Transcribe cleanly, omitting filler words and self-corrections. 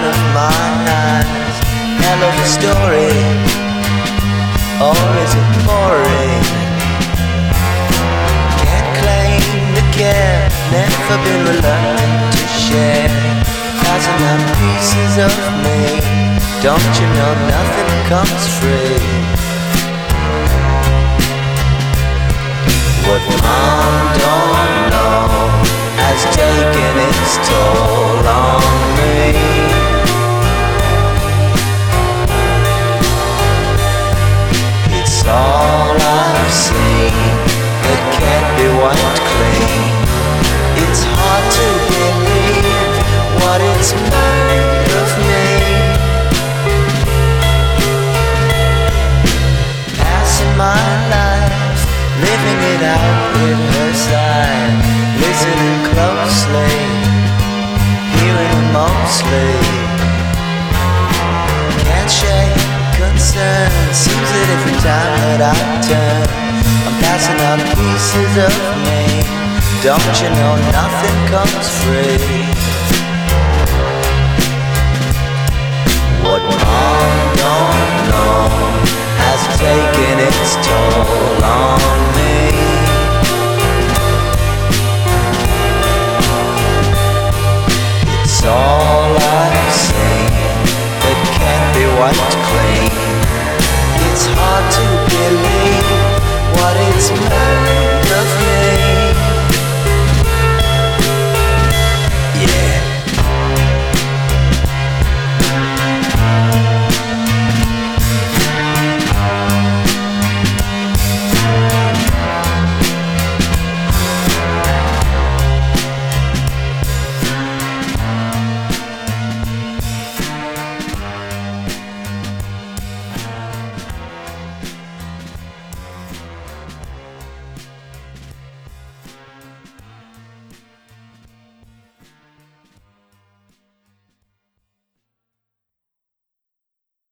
of my eyes. Hell of a story, or is it boring? Can't claim to care, never been reluctant to share. Passing out pieces of me, don't you know nothing comes free? What mom don't know has taken its toll on me. It's all I've seen that can't be wiped clean. It's hard to believe what it's made of me. Passing my life, living it out with her side, listening closely, hearing mostly. Can't shake concern, seems that every time that I turn, I'm passing out pieces of me. Don't you know nothing comes free?